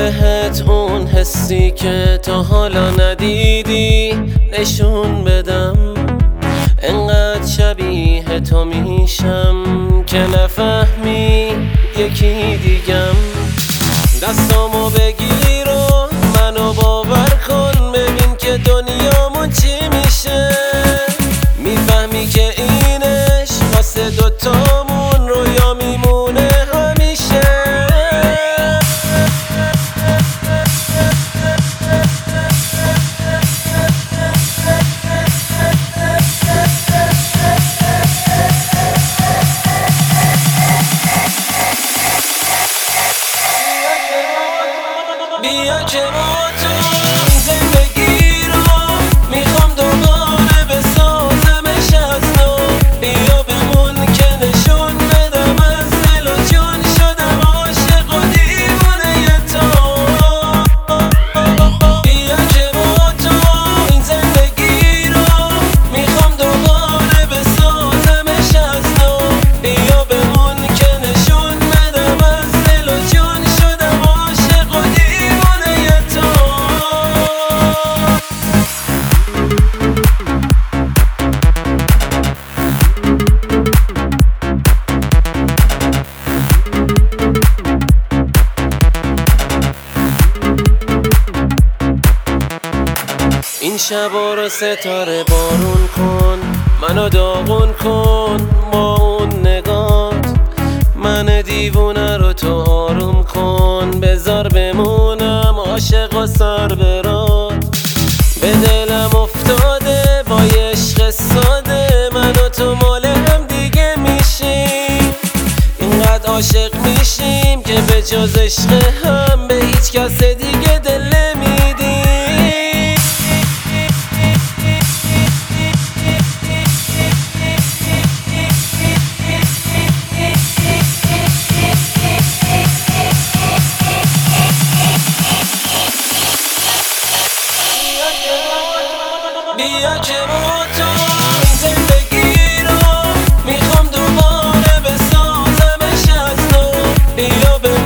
بهت اون حسی که تا حالا ندیدی نشون بدم. انقدر شبیه تو میشم که نفهمی یکی دیگم. دستامو بگیر و منو باور کن، ببین که دنیامون چی میشه. میفهمی که اینش واسه دوتامون رویا میمونه همیشه. بیا که با تو این زندگی رو میخوام دوباره بسازمش از نو. بیا بمون که نشون بدم از دل و جون شدم عاشق و دیوونه تو. بیا که با تو این زندگی رو میخوام دوباره بسازمش از نو. بیا بمون که نشون بدم از دل و جون شدم عاشق و دیوونه تو. این شبا رو ستاره بارون کن، منو داغون کن با اون نگات. من دیوونه رو تو آروم کن، بذار بمونم عاشق و سر برات. به دلم افتاده با یه عشق ساده، من و تو مال هم دیگه میشیم. اینقدر عاشق میشیم که به جز عشق هم به هیچ کس دیگه دل نمیدیم. بیا که با تو این زندگی رو میخوام دوباره بسازمش از نو. بیا